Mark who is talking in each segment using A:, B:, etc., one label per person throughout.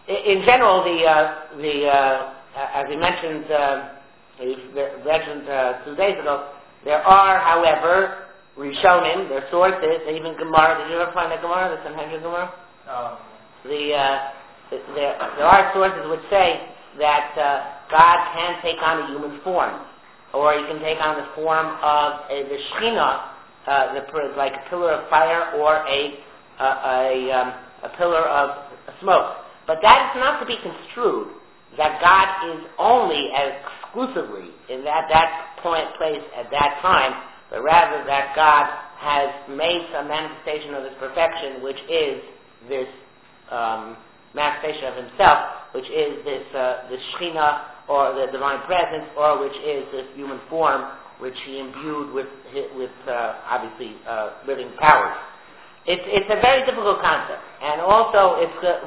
A: In general, as we mentioned, 2 days ago, there are, however, Rishonim, their sources, even Gemara. Did you ever find a Gemara, the Sanhedrin Gemara?
B: No.
A: There are sources which say that God can take on a human form, or he can take on the form of the Shekhinah, like a pillar of fire or a pillar of smoke. But that is not to be construed that God is only exclusively in that place at that time, but rather that God has made some manifestation of his perfection, which is this manifestation of himself, which is this Shekhinah, or the divine presence, or which is this human form, which he imbued with obviously living powers. It's a very difficult concept, and also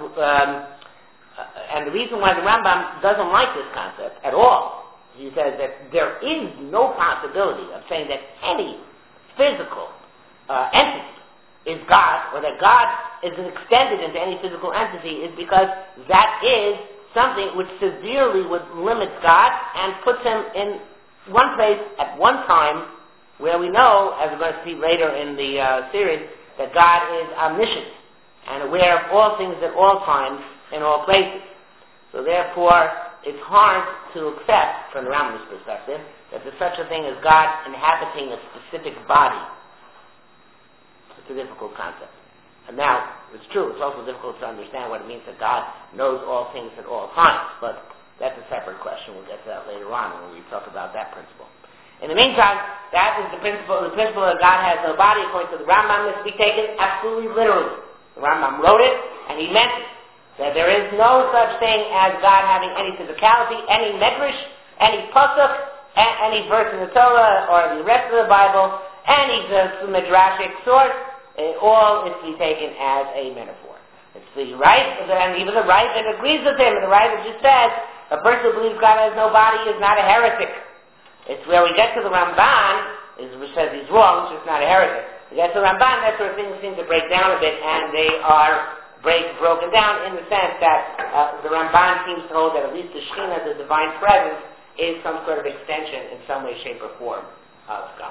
A: and the reason why the Rambam doesn't like this concept at all, he says that there is no possibility of saying that any physical entity is God, or that God is extended into any physical entity, is because that is something which severely would limit God and puts him in one place at one time, where we know, as we're going to see later in the series, that God is omniscient and aware of all things at all times in all places. So therefore, it's hard to accept, from the Rambam's perspective, that there's such a thing as God inhabiting a specific body. It's a difficult concept. And now, it's true, it's also difficult to understand what it means that God knows all things at all times, but that's a separate question. We'll get to that later on when we talk about that principle. In the meantime, that is the principle that God has no body, according to the Rambam, is to be taken absolutely literally. The Rambam wrote it, and he meant it. That there is no such thing as God having any physicality, any medrash, any pasuk, any verse in the Torah, or the rest of the Bible, any midrashic source, all is to be taken as a metaphor. It's the right, and even the right that agrees with him, and the right that just says, a person who believes God has no body is not a heretic. It's where we get to the Ramban, which says he's wrong, so it's not a heretic. We get to the Ramban, that's where things seem to break down a bit, and they are broken down in the sense that the Ramban seems to hold that at least the Shekhinah, the divine presence, is some sort of extension in some way, shape, or form of God.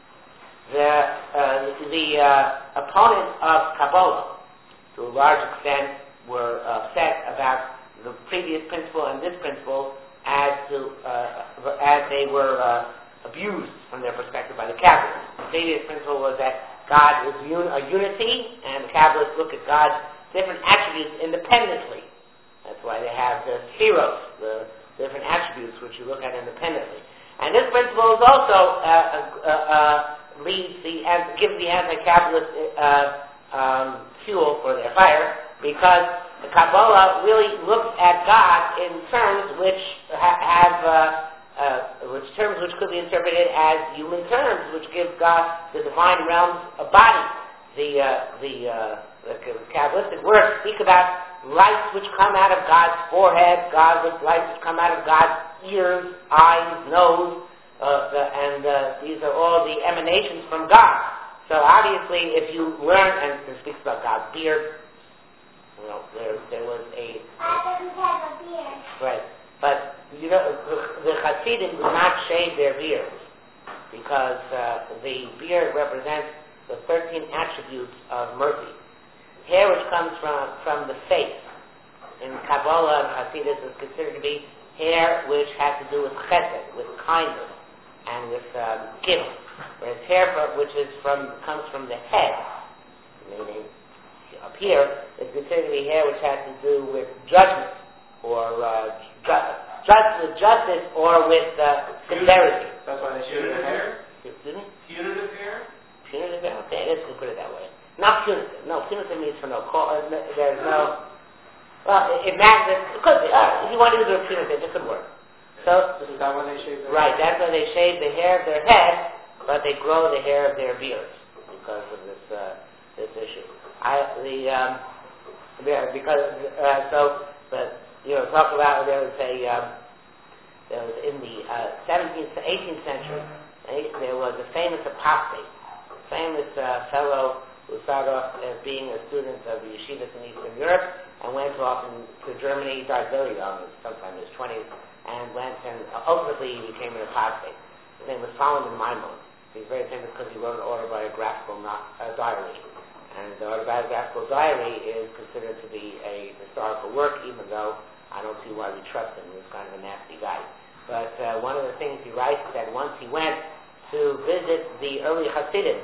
A: The opponents of Kabbalah, to a large extent, were upset about the previous principle and this principle as they were abused from their perspective by the Kabbalists. The previous principle was that God is a unity, and the Kabbalists look at God's different attributes independently. That's why they have the spheros, the different attributes which you look at independently. And this principle is also gives the anti-Kabbalist fuel for their fire, because the Kabbalah really looks at God in terms which which could be interpreted as human terms, which give God the divine realms a body. The Kabbalistic words speak about lights which come out of God's forehead, lights which come out of God's ears, eyes, nose, and these are all the emanations from God. So obviously, if you learn, and it speaks about God's beard, you know, there was a...
C: I don't have a beard.
A: Right. But, you know, the Hasidim do not shave their beards, because the beard represents the 13 attributes of mercy. Hair which comes from the face in Kabbalah and Hasidus is considered to be hair which has to do with chesed, with kindness, and with giving. Whereas hair which comes from the head, meaning up here, is considered to be hair which has to do with judgment, or justice, or with severity.
B: That's why they shave their hair?
A: Excuse me?
B: Punitive hair?
A: Punitive hair? Okay, let's put it that way. Not punitive. No, punitive means for no cause. There's no... Well, it matters. It could be. If you want to use the word punitive, it could work. So,
B: is that when they shave their
A: right,
B: hair?
A: that's when they shave the hair of their head, but they grow the hair of their beards because of this issue. Talk about there was in the 17th to 18th century, there was a famous apostate, fellow who started off as being a student of the yeshivas in Eastern Europe, and went off to Germany. He died very young, sometime in his 20s, and went and ultimately he became an apostate. His name was Solomon Maimon. He's very famous because he wrote an autobiographical diary. And the autobiographical diary is considered to be a historical work, even though I don't see why we trust him. He was kind of a nasty guy. But one of the things he writes is that once he went to visit the early Hasidim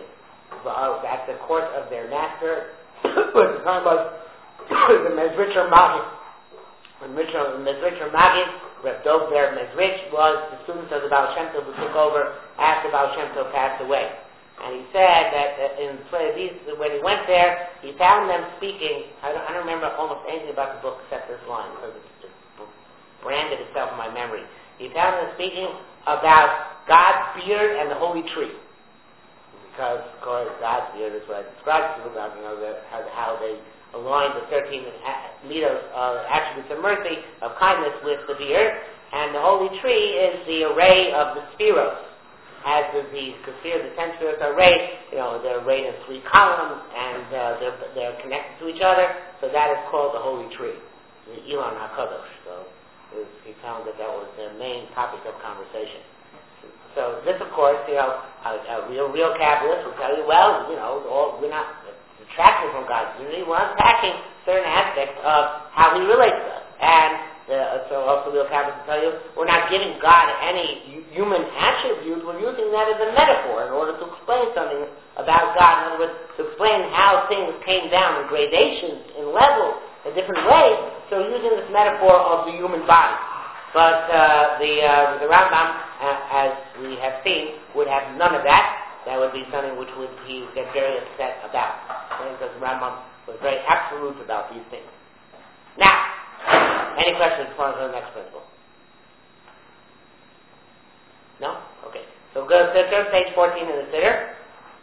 A: at the court of their master, at the time was the Mezritcher Maggid. When Mezritcher Maggid, Reb Dovber Mezritch, was the student of the Baal Shem Tov who took over after Baal Shem Tov passed away. And he said that when he went there, he found them speaking. I don't remember almost anything about the book except this line, because it's just branded itself in my memory. He found them speaking about God's beard and the holy tree. Because, of course, God's beard is what I described to you about, how they align the 13 midos of attributes of mercy, of kindness with the beard. And the holy tree is the array of the spheros. As the spheres, the 10 spheres are arrayed, they're arrayed in 3 columns, and they're connected to each other, so that is called the holy tree, the Elon HaKadosh. So he found that was their main topic of conversation. So this, of course, a real Kabbalist will tell you, we're not detracting from God's unity, we're unpacking certain aspects of how he relates to us. And so also real Catholics will tell you, we're not giving God any human attributes, we're using that as a metaphor in order to explain something about God. In other words, to explain how things came down in gradations, in levels, in different ways. So using this metaphor of the human body. But the Rambam, as we have seen, would have none of that. That would be something which he would get very upset about. Because the Rambam was very absolute about these things. Now, any questions before I go to the next principle? No? Okay. So go to Siddur, page 14 in the Siddur.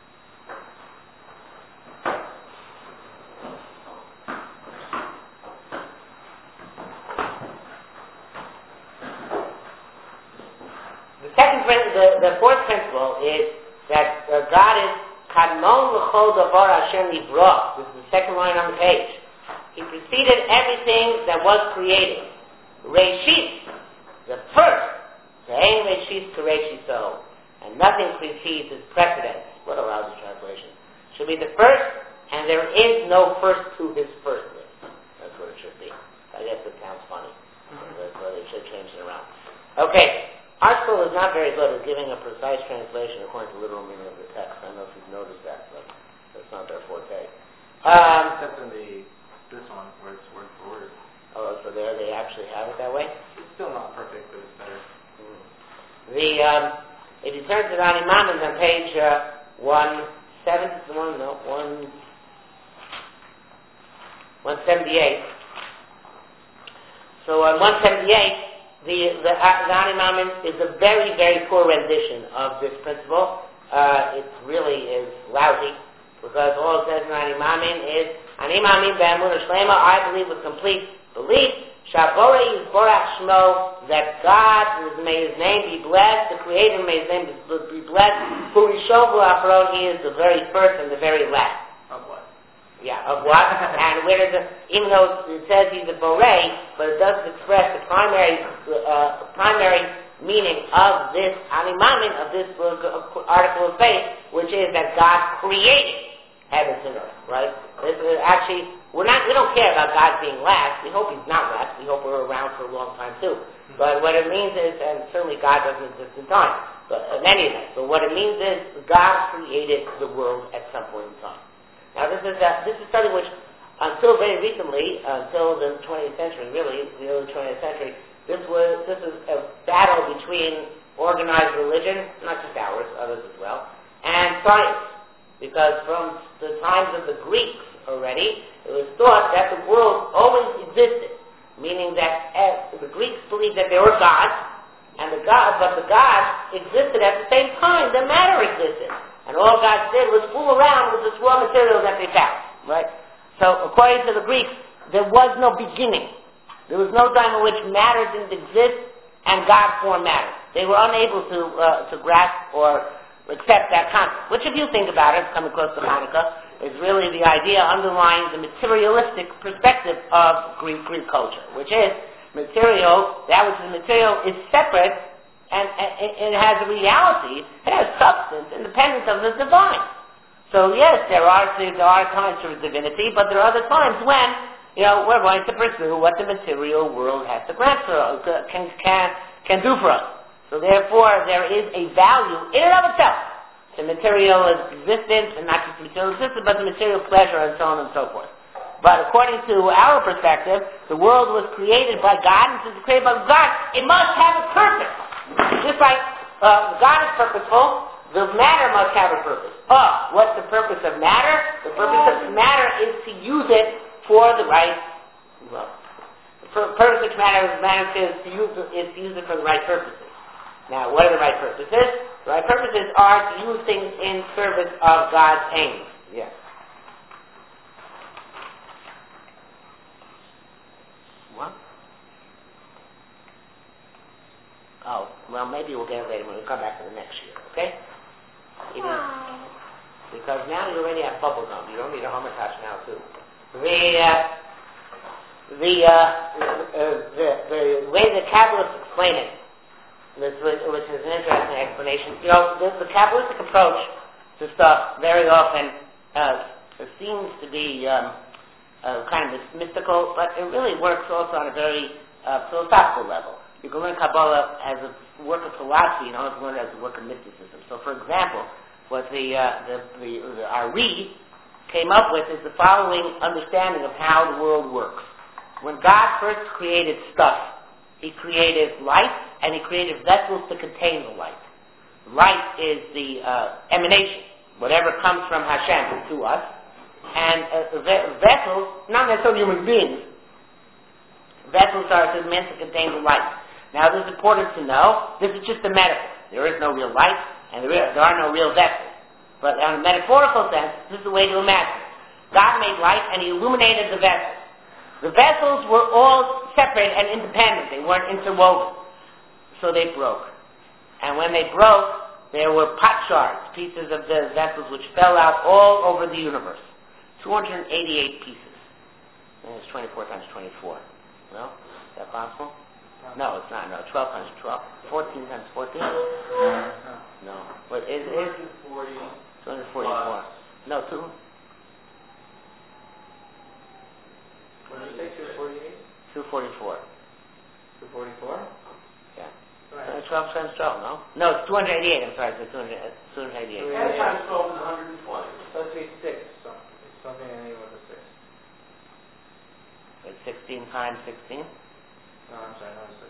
A: The fourth principle is that God is Kadmon L'chol Davar Hashem Nivra. This is the second line on the page. He preceded everything that was created. Reshit, the first. Ve'ein Reshit Kereshiso. And nothing precedes its precedence. What a lousy translation. Should be the first, and there is no first to his firstness. That's what it should be. I guess it sounds funny. That's why they should change it around. Okay. Our school is not very good at giving a precise translation according to literal meaning of the text. I don't know if you've noticed that, but that's not their forte.
B: Except in this one, where it's word for word.
A: Oh, so there they actually have it that way?
B: It's still not perfect, but it's better.
A: If you turn to the Ani Maimon on page 178. So on 178, the Ani Maimon is a very, very poor rendition of this principle. It really is lousy, because all it says in Ani Maimon is, Ani Mamin B'Emunah Shlema, I believe with complete belief, Shabore Yisborach Shmo, that God, may His name be blessed, the Creator, may His name be blessed, Hu Rishon V'Hu Acharon, He is the very first and the very last.
B: Of what?
A: Yeah, of what? And where does even though it says he's a borei, but it does express the primary meaning of this Ani Maimon, of this article of faith, which is that God created heavens and earth, right? This is actually, we don't care about God being last. We hope He's not last. We hope we're around for a long time too. But what it means is, and certainly God doesn't exist in time, but in any event, but what it means is God created the world at some point in time. Now this is something which, until very recently, until the 20th century, really, the early 20th century, this is a battle between organized religion, not just ours, others as well, and science. Because from the times of the Greeks already, it was thought that the world always existed, meaning that the Greeks believed that there were gods, but the gods existed at the same time the matter existed. And all God did was fool around with this raw material that they found, right? So according to the Greeks, there was no beginning. There was no time in which matter didn't exist and God formed matter. They were unable to grasp or accept that concept. Which, if you think about it, coming close to Hanukkah, is really the idea underlying the materialistic perspective of Greek culture, which is material, that which is material is separate and it has a reality, it has substance, independent of the divine. So yes, there are times for divinity, but there are other times when, we're going to pursue what the material world has to grant for us, can do for us. So therefore, there is a value in and of itself to material existence, and not just material existence, but the material pleasure and so on and so forth. But according to our perspective, the world was created by God, and since it's created by God, it must have a purpose. Just like God is purposeful, the matter must have a purpose. What's the purpose of matter? The purpose of matter is to use it for the right, the purpose of matter is to use it for the right purposes. Now, what are the right purposes? The right purposes are to use things in service of God's aims. Yes. What? Oh, well, maybe we'll get it later when we come back to the next year, okay? Because now you already have bubble gum. You don't need a Hamantash now, too. The way the Kabbalists explain it, which is an interesting explanation, the Kabbalistic approach to stuff very often seems to be kind of mystical, but it really works also on a very philosophical level. You can learn Kabbalah as a work of philosophy, you don't have to learn it as a work of mysticism. So, for example, what the Ari came up with is the following understanding of how the world works. When God first created stuff, He created light, and He created vessels to contain the light. Light is the emanation, whatever comes from Hashem to us, and vessels, not necessarily human beings, vessels are meant to contain the light. Now, this is important to know. This is just a metaphor. There is no real light, and there are no real vessels. But in a metaphorical sense, this is the way to imagine it. God made light, and He illuminated the vessels. The vessels were all separate and independent. They weren't interwoven. So they broke. And when they broke, there were pot shards, pieces of the vessels which fell out all over the universe. 288 pieces. And it's 24 times 24. No? Is that possible? No, it's not. No, 12 times 12. 14 times 14? No. But it is 244. No, 2.
B: What did you say, 248?
A: 244.
B: 244?
A: Yeah.
B: Right.
A: 12 times 12, no? No, it's 288. I'm sorry, it's 288.
B: 10
D: times 12 is 120.
B: So it's 6. So it's something ending with a 6.
A: It's 16 times 16?
B: No, I'm sorry, not a 6.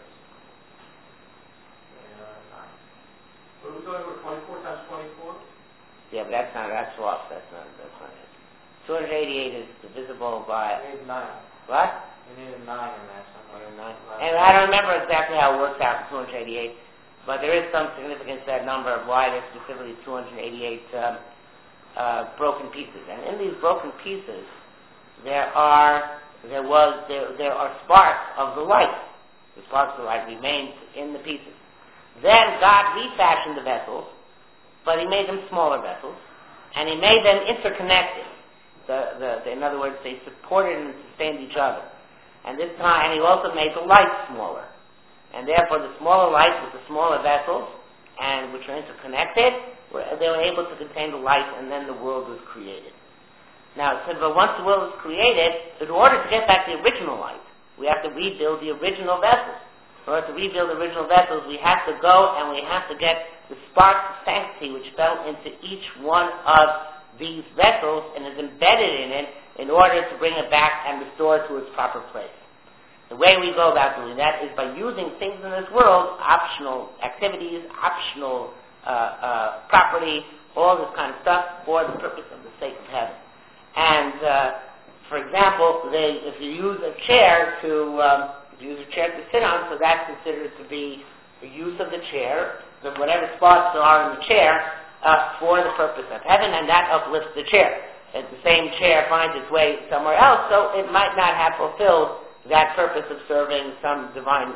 B: 9.
D: What are we talking about, 24 times 24?
A: Yeah, but that's off. That's not it. 288 is divisible by...
B: You need 9.
A: What?
B: You need a 9 in there somewhere.
A: 9. And I don't remember exactly how it works out for 288, but there is some significance to that number of why there's specifically 288 broken pieces. And in these broken pieces, there are sparks of the light. The sparks of the light remained in the pieces. Then God refashioned the vessels, but He made them smaller vessels, and He made them interconnected. In other words, they supported and sustained each other. And this time, and He also made the light smaller. And therefore, the smaller light with the smaller vessels, and which are interconnected, they were able to contain the light, and then the world was created. Now, but once the world was created, in order to get back the original light, we have to rebuild the original vessels. In order to rebuild the original vessels, we have to go and we have to get the spark of sanctity which fell into each one of these vessels and is embedded in it in order to bring it back and restore it to its proper place. The way we go about doing that is by using things in this world, optional activities, optional property, all this kind of stuff for the purpose of the sake of heaven. And, for example, if you use a chair to sit on, so that's considered to be the use of the chair, whatever spots there are in the chair, for the purpose of heaven, and that uplifts the chair. If the same chair finds its way somewhere else, so it might not have fulfilled that purpose of serving some divine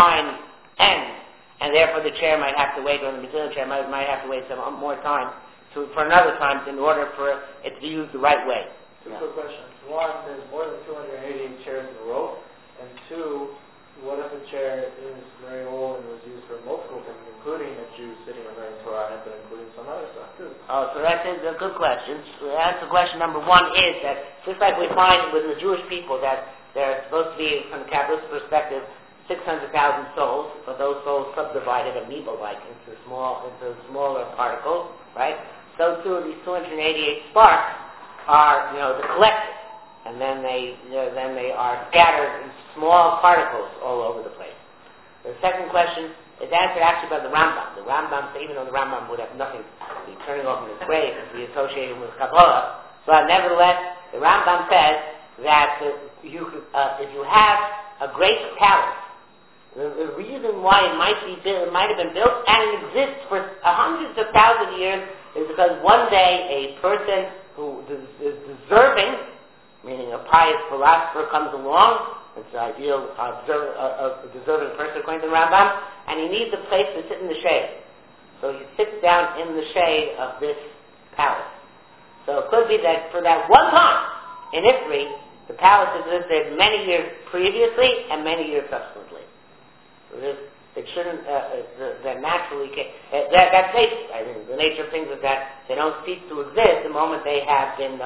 A: end, and therefore the chair might have to wait, or the material chair might have to wait some more time for another time in order for it to be used the right way.
B: Two quick questions. One, there's more than 288 chairs in a row. And two, what if a chair is very old and was used for multiple things, including a Jew sitting and learning Torah, but including some other stuff too?
A: Oh, so that's a good question. So answer question number one is that just like we find with the Jewish people that they're supposed to be, from the Kabbalist perspective, 600,000 souls, but those souls subdivided amoeba-like into smaller particles, right? So too these 288 sparks are, the collective, and then they are scattered in small particles all over the place. The second question is answered actually by the Rambam. The Rambam, even though the Rambam would have nothing to be turning over in his grave to be associated with Kabbalah, but nevertheless, the Rambam says that if you have a great palace, the reason why it might have been built and it exists for hundreds of thousands of years is because one day a person who is deserving, meaning a pious philosopher, comes along. It's the ideal deserving person according to the Rambam, and he needs a place to sit in the shade. So he sits down in the shade of this palace. So it could be that for that one time in history, the palace existed many years previously and many years subsequently. So it shouldn't, that naturally, that's nature. I mean, the nature of things is that they don't cease to exist the moment they have been,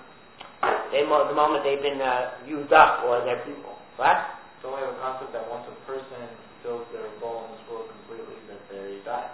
A: the moment they've been used up or their people. What?
B: So we have a concept that once a person fills their bowl in this world completely, that they die.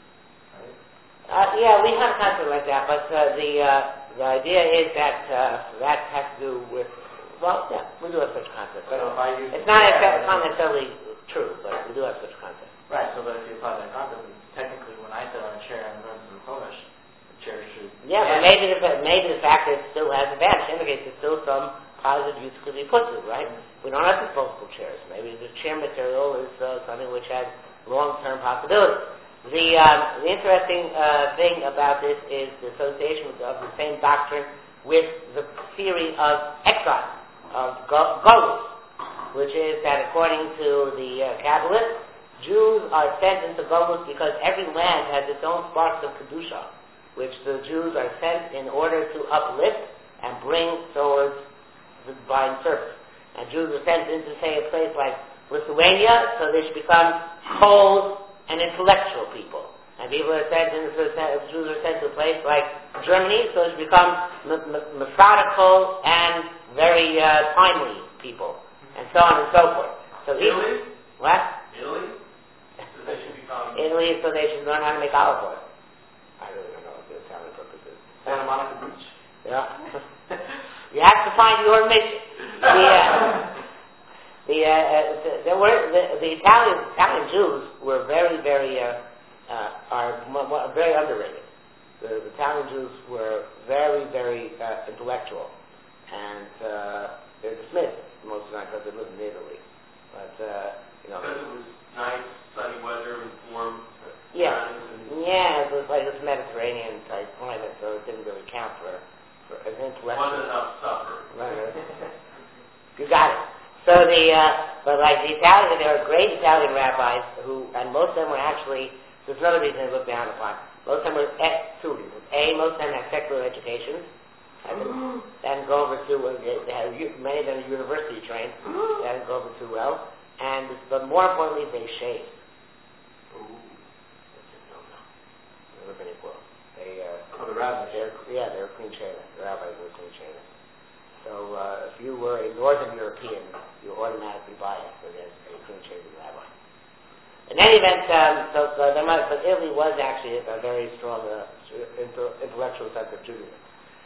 B: Right?
A: Yeah, we have a concept like that, but the idea is that that has to do with, well, yeah, we do have such a concept. But
B: so if I use
A: it's not necessarily true, but we do have such a concept.
B: Right, so but if you apply that concept, technically when I sit on a chair and learn some Polish, the chair should...
A: Yeah, but maybe the fact that it still has a badge indicates there's still some positive use could be put to it, right? We don't have disposable chairs. Maybe the chair material is something which has long-term possibilities. The interesting thing about this is the association of the same doctrine with the theory of exile, of Golus, which is that according to the Kabbalists, Jews are sent into Golus because every land has its own sparks of Kedusha, which the Jews are sent in order to uplift and bring towards the divine service. And Jews are sent into, say, a place like Lithuania, so they should become cold and intellectual people. And people are sent into, Jews are sent to a place like Germany, so they should become methodical and very timely people, and so on and so forth. So
D: Italy?
A: What?
D: Italy? So they should become...
A: Italy, so they should learn how to make olive oil. I really don't know what the Italian purposes.
B: Santa Monica Beach.
A: Yeah. You have to find your mission. The Italian Jews were very, very very underrated. The Italian Jews were very, very intellectual, and they're dismissed most of the time because they live in Italy. But
D: Because it was nice, sunny weather and warm.
A: Yeah, it was like this Mediterranean type climate, so it didn't really count for an intellectual.
D: Wasn't enough supper.
A: You got it. So but like the Italian, there are great Italian rabbis who, and most of them were actually, there's another reason they look down upon. Most of them were, two reasons. Most of them had secular educations, and go over too, many of them are university trained, they didn't go over too well, but more importantly, they shaved. They live in Equal.
B: The rabbis.
A: They're clean shaven. The rabbis were clean shaven. So if you were a Northern European, you automatically biased against a clean-shaven rabbi. In any event, but Italy was actually a very strong intellectual center of Judaism.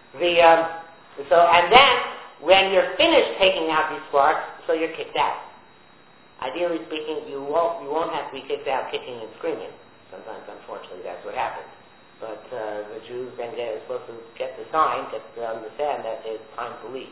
A: And then when you're finished taking out these sparks, so you're kicked out. Ideally speaking, you won't have to be kicked out kicking and screaming. Sometimes, unfortunately, that's what happens. But the Jews then are supposed to get the sign, to understand that it's time to leave.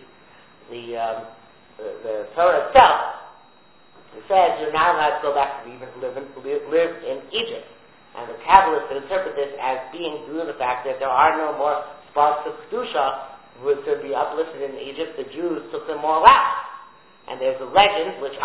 A: The Torah itself, it says you're not allowed to go back to even live in Egypt. And the Kabbalists interpret this as being due to the fact that there are no more sparks of Kedusha to be uplifted in Egypt. The Jews took them all out. And there's a legend, which I don't believe, but they say over, that with the Rambam, who used to live in Egypt, he used to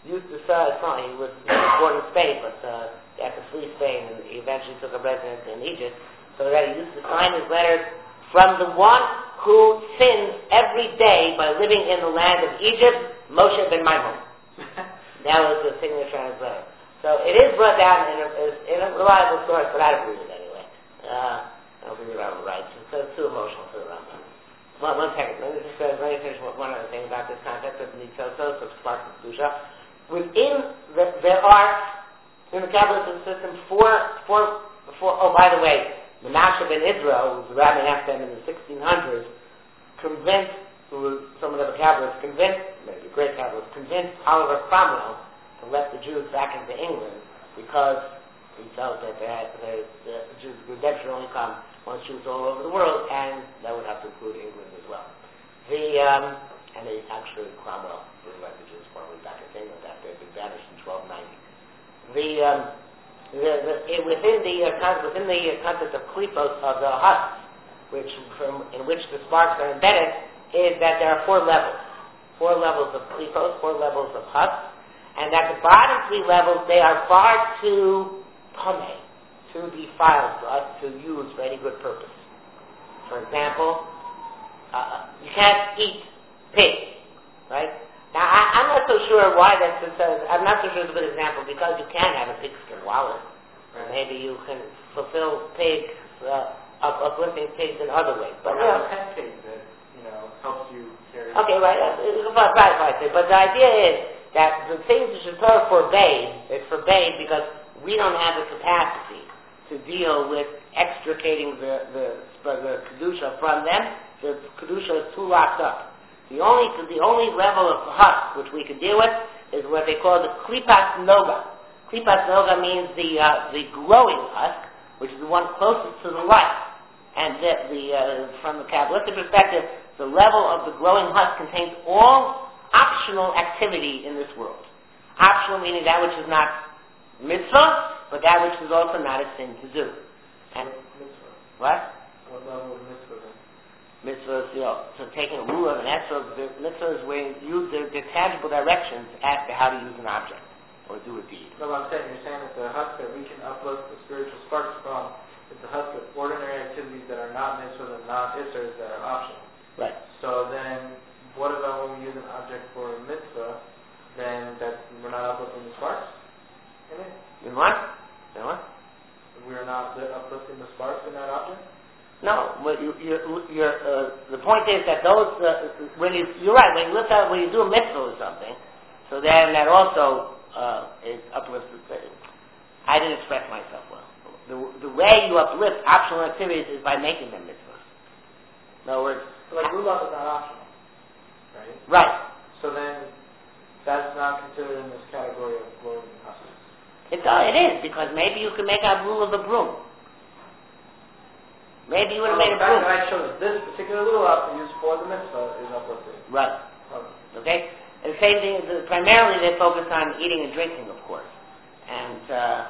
A: used to sign. He was born in Spain, but he had to flee Spain, and he eventually took a residence in Egypt. So that he used to sign his letters from the one who sins every day by living in the land of Egypt, Moshe ben Maimon. That was the signature on his letter. So it is brought down in a reliable source, but I don't believe it anyway. I don't believe I'm right. So it's too emotional for the Rambam. One second. Let me finish one other thing about this concept of Nitzosos, of sparks of Kedusha. There are, in the Kabbalistic system, oh, by the way, Menashe ben Israel, who was the rabbi after them in the 1600s, convinced, some of the Kabbalists convinced, maybe great Kabbalists, convinced Oliver Cromwell to let the Jews back into England because he felt that the Jews' redemption only come once Jews all over the world, and that would have to include England as well. And they actually, Cromwell didn't let the Jews formally back into England after they'd been banished in 1290. Within the concept of klipos of the husks, in which the sparks are embedded, is that there are four levels of klipos, 4 levels of husks, and at the bottom 3 levels they are far too tameh, too defiled for us to use for any good purpose. For example, you can't eat pig, right? Now, I'm not so sure why I'm not so sure it's a good example, because you can have a pigskin wallet. Right. Maybe you can fulfill pigs, uplifting pigs in other ways. But
B: pet pig that, helps you carry.
A: Okay, right. But the idea is that the things that Shapur forbade, it's forbade because we don't have the capacity to deal with extricating the Kedusha from them. The Kedusha is too locked up. The only level of husk which we can deal with is what they call the klipas noga. Klipas noga means the glowing husk, which is the one closest to the light. And from the Kabbalistic perspective, the level of the glowing husk contains all optional activity in this world. Optional meaning that which is not mitzvah, but that which is also not a sin to do. And
B: mitzvah.
A: What?
B: What level of mitzvah then?
A: Mitzvahs, so taking a rule of an esrog, the mitzvah is where you use the tangible directions as to how to use an object or do a deed.
B: No, I'm saying, you're saying that the husk that we can uplift the spiritual sparks from is the husk of ordinary activities that are not mitzvahs and not issurs that are optional.
A: Right.
B: So then, what about when we use an object for a mitzvah, then that we're not uplifting the sparks in it?
A: In what? In what?
B: We're not uplifting the sparks in that object?
A: No, the point is that those you're right, when you do a mitzvah or something, so then that also is uplifted. I didn't express myself well. The way you uplift optional activities is by making them mitzvahs. In other words,
B: so like lulav is not optional, right?
A: Right.
B: So then that's not considered in this category of glowing husks.
A: It is, because maybe you can make a rule of the broom. Maybe you would have made a broom.
B: The fact that I chose this particular lulav to use for the mitzvah is uplifted.
A: Right. Okay? And the same thing, primarily they focus on eating and drinking, of course. And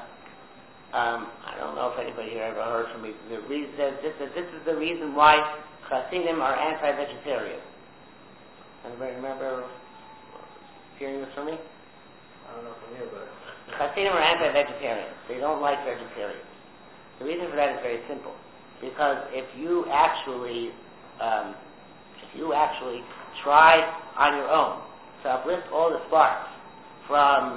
A: I don't know if anybody here ever heard from me. This is the reason why Hasidim are anti-vegetarian. Anybody remember hearing this from me?
B: I don't know from you, but
A: Hasidim are anti-vegetarians. They don't like vegetarians. The reason for that is very simple. Because if you actually try on your own to uplift all the sparks from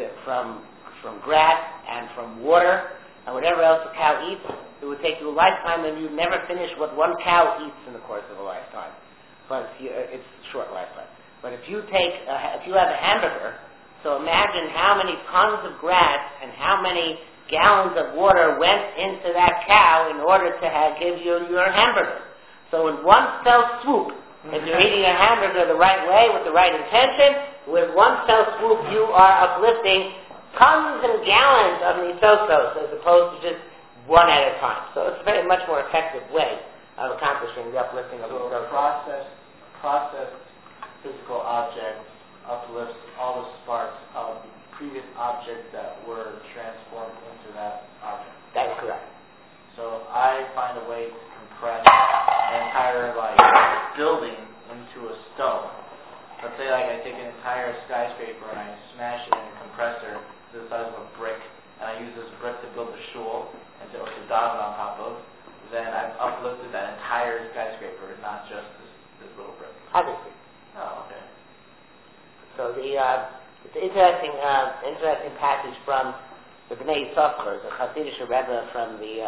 A: grass and from water and whatever else a cow eats, it would take you a lifetime, and you'd never finish what one cow eats in the course of a lifetime. But it's a short lifetime. But if you have a hamburger, so imagine how many tons of grass and how many gallons of water went into that cow in order to give you your hamburger. So in one fell swoop, if you're eating a hamburger the right way with the right intention, with one fell swoop you are uplifting tons and gallons of nisosos as opposed to just one at a time. So it's a very much more effective way of accomplishing the uplifting of nisosos.
B: Processed physical object uplifts all the sparks of the previous object that were transformed into that object.
A: That is correct.
B: So I find a way to compress an entire building into a stone. let's say like I take an entire skyscraper and I smash it in a compressor to the size of a brick, and I use this brick to build a shul and to daven on top of, then I've uplifted that entire skyscraper, not just this little brick.
A: Obviously.
B: Oh, okay.
A: So it's an interesting passage from the Bnei Yisachar, the Hasidic Rebbe from the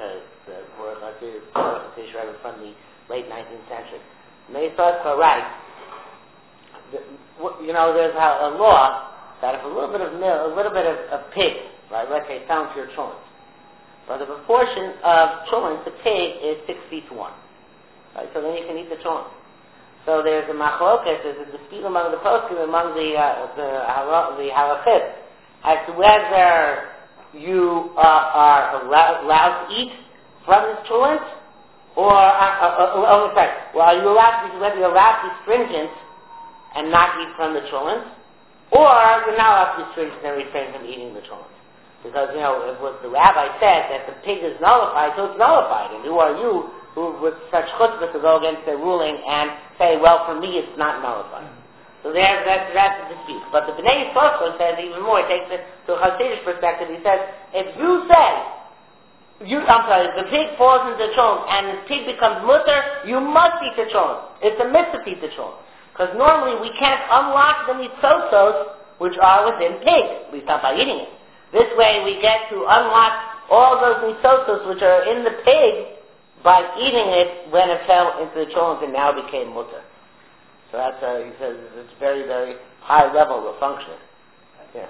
A: Hasidic Rebbe from the late 19th century. Bnei Yisachar writes, there's a law that if a little bit of milk, a little bit of pig, right, let's say, fell into your cholent, but the proportion of cholent to pig is 6 feet to 1. Right, so then you can eat the cholent. So there's a machlokas, there's a dispute among the poskim, among the halachim, as to whether you are allowed to eat from this cholent, or are you allowed to, whether you're allowed to be stringent and not eat from the cholent, or you're not allowed to be stringent and refrain from eating the cholent. Because, what the rabbi said, that the pig is nullified, so it's nullified. And who are you who with such chutzpah to go against their ruling and say, well, for me it's not nullified. So that's the dispute. But the Bnei Yisachar says even more, he takes it to a Hasidic perspective. He says, if you say, the pig falls into the cholent and the pig becomes mutter, you must eat the cholent. It's a mitzvah to eat the cholent. Because normally we can't unlock the nitzosos which are within pig, at least not by eating it. This way we get to unlock all those nitzosos which are in the pig by eating it when it fell into the cholent and now became mutter. So that's, he says, it's very, very high level of functioning. Yeah.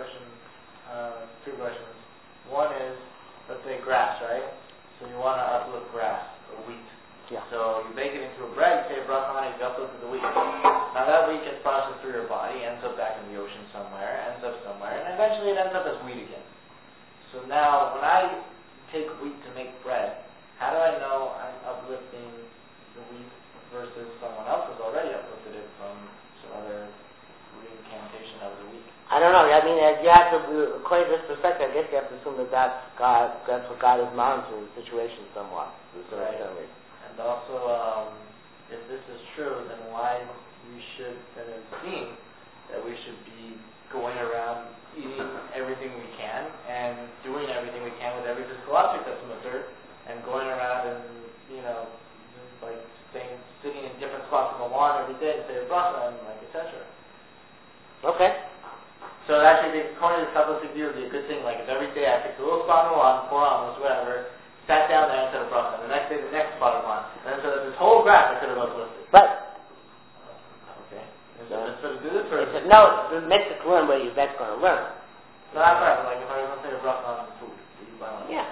B: Two questions. One is, let's say grass, right? So you want to uplift grass or wheat.
A: Yeah.
B: So you bake it into a bread, you say a bracha on it, you uplift the wheat. Now that wheat gets processed through your body, ends up back in the ocean somewhere, and eventually it ends up as wheat again. So now, when I take wheat to make bread, how do I know I'm uplifting the wheat versus someone else has already uplifted it from some other reincantation of the wheat?
A: I don't know. I mean, you have to, according to this perspective, I guess you have to assume that that's what God is monitoring the situation somewhat.
B: Right. And also, if this is true, then why we should, then it seems that we should be going around eating everything we can and doing everything we can with every physical object that's mutter, and going around and, like sitting in different spots of the lawn every day and say a bracha and etc.
A: Okay.
B: So actually, according to the Kabbalistic view, it would be a good thing. Like if every day I picked a little spot on the lawn, 4 hours, whatever, sat down there and said a bracha, and the next day the next spot on the lawn, and so that this whole graph I could have uplifted.
A: Right.
B: Okay. Is it mitzvah to do this, or
A: no, it's mitzvah to learn where you're best going to learn.
B: No, that's right. But like if I was going to say a bracha on food, do you buy one?
A: Yeah.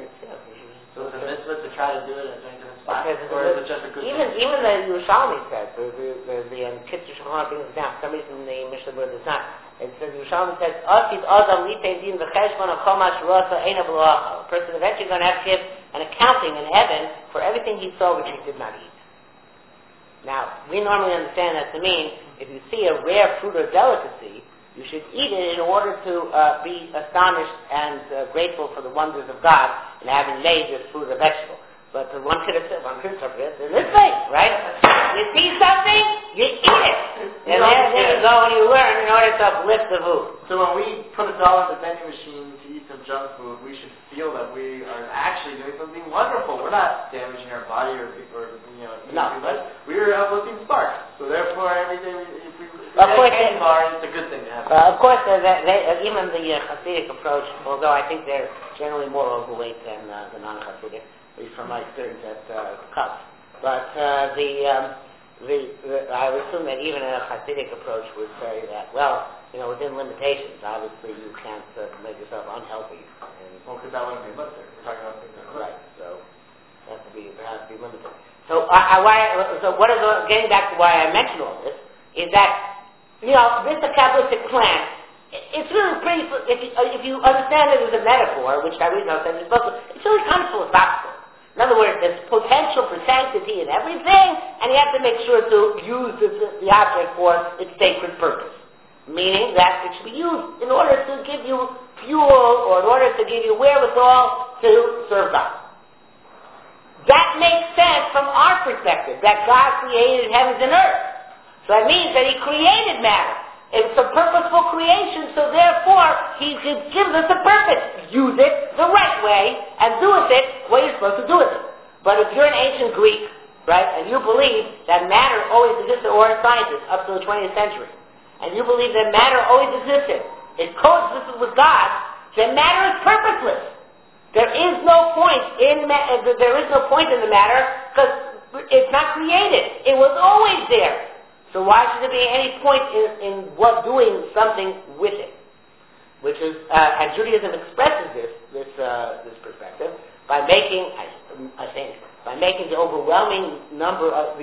B: So it's a mitzvah to try to do it at different spots, or is it just a good thing?
A: Even the Yerushalmi says, the Kitzur Shulchan brings it down. For some reason the Mishnah Berurah does not. It says, Yerushalmi says, Asid Adam Litei Din V'cheshbon HaChomash Rasa Eina B'Loacha. A person eventually going to have to give an accounting in heaven for everything he saw which he did not eat. Now, we normally understand that to mean, if you see a rare fruit or delicacy, you should eat it in order to be astonished and grateful for the wonders of God in having made this fruit or vegetable. But one could interpret it in this way, right? You see something, you eat it. And then you go and you learn in order to uplift the food.
B: So when we put $1 in the vending machine to eat some junk food, we should feel that we are actually doing something wonderful. We're not damaging our body or eating too much. We are uplifting sparks. So therefore, every day if we
A: of course,
B: candy bar, it's a good thing to have.
A: Of course, even the Hasidic approach, although I think they're generally more overweight than the non-Hasidic, at least from my experience at Cups. But I would assume that even a Hasidic approach would say that, within limitations, obviously you can't make yourself unhealthy.
B: Well, because that wouldn't be limited. We're talking about things that are
A: right. So it has to be limited. So getting back to why I mentioned all this is that this is a Kabbalistic plan. It's really pretty. If you understand it as a metaphor, which I read said it's really kind of philosophical. In other words, there's potential for sanctity in everything, and you have to make sure to use the object for its sacred purpose. Meaning that it should be used in order to give you fuel or in order to give you wherewithal to serve God. That makes sense from our perspective, that God created heavens and earth. So that means that he created matter. It's a purposeful creation, so therefore he gives us a purpose. Use it the right way and do with it what you're supposed to do with it. But if you're an ancient Greek, right, and you believe that matter always existed, or a scientist up to the 20th century, and you believe that matter always existed, it coexisted with God, then matter is purposeless. There is no point in the matter because it's not created. It was always there. So why should there be any point in doing something with it? Which is, and Judaism expresses this perspective by making, I think, the overwhelming number of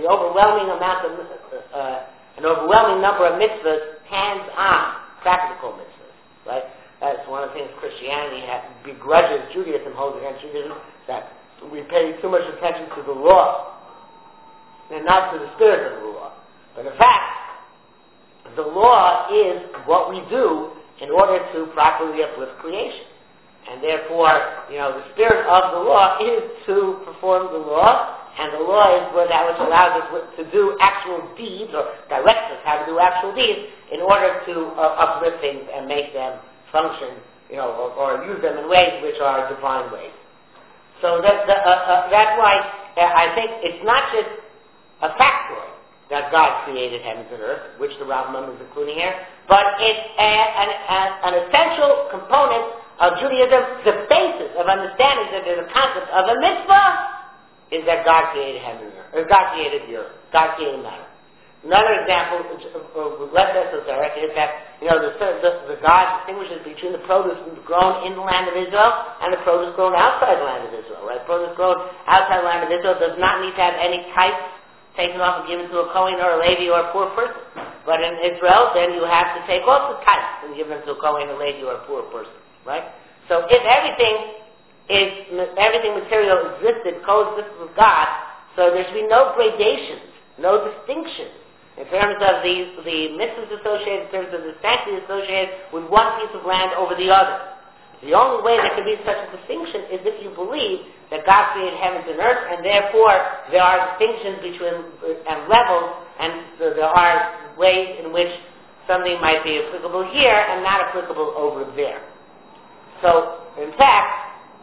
A: mitzvahs hands-on, practical mitzvahs, right? That's one of the things Christianity begrudges Judaism, holds against Judaism, that we pay too much attention to the law and not to the spirit of the law. But in fact, the law is what we do in order to properly uplift creation. And therefore, the spirit of the law is to perform the law, and the law is that which allows us to do actual deeds, or directs us how to do actual deeds, in order to uplift things and make them function, or use them in ways which are divine ways. So that's why I think it's not just a factoid that God created heavens and earth, which the Rambam is including here, but it's an essential component of Judaism. The basis of understanding that there's a concept of a mitzvah is that God created heaven and earth, or God created the earth, God created matter. Another example, less esoteric, is that the God distinguishes between the produce grown in the land of Israel and the produce grown outside the land of Israel. Right? Produce grown outside the land of Israel does not need to have any types taken off and given to a Kohen or a Levi or a poor person. But in Israel, then you have to take off the types and give them to a Kohen, a Levi, or a poor person. Right? So if everything material coexisted with God, so there should be no gradations, no distinctions in terms of the mitzvahs associated, in terms of the sanctity associated with one piece of land over the other. The only way there can be such a distinction is if you believe that God created heavens and earth, and therefore there are distinctions between and levels, and there are ways in which something might be applicable here and not applicable over there. So, in fact,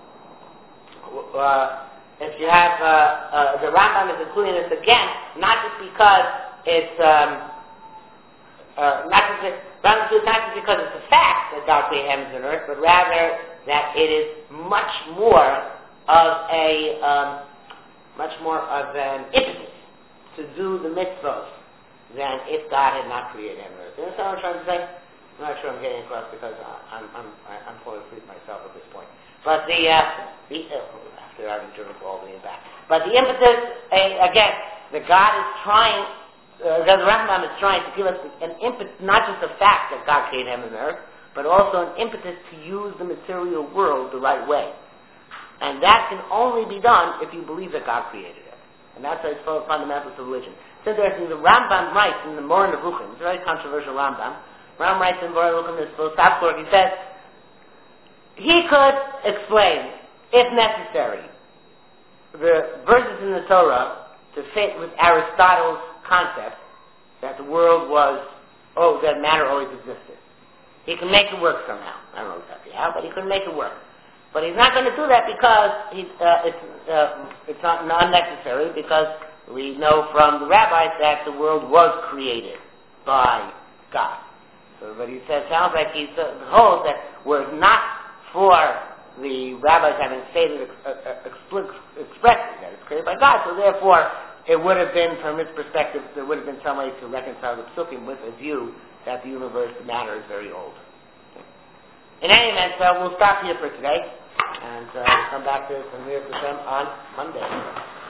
A: if you have the Rambam is including this again, not just because it's not just because it's a fact that God created heavens and earth, but rather that it is much more of an impetus to do the mitzvahs than if God had not created heaven and earth. You understand what I'm trying to say? I'm not sure I'm getting across because I'm falling asleep myself at this point. But after having driven all the way back. But the impetus, again, that God is trying. The Rambam is trying to give us an impetus, not just the fact that God created heaven and earth, but also an impetus to use the material world the right way. And that can only be done if you believe that God created it. And that's a fundamental to religion. It's interesting, the Rambam writes in the Moreh Nevuchim, it's a very controversial Rambam. Rambam writes in Moreh Nevuchim, this philosophical work, he says, he could explain, if necessary, the verses in the Torah to fit with Aristotle's concept that the world that matter always existed. He can make it work somehow. I don't know exactly how, but he could make it work. But he's not going to do that because it's not unnecessary, because we know from the rabbis that the world was created by God. So, but he says, sounds like he holds that were it not for the rabbis having stated expressly that it's created by God, so therefore it would have been, from his perspective, there would have been some way to reconcile the psukim with a view that the universe, the matter, is very old. In any event, we'll stop here for today, and come back to some on Monday.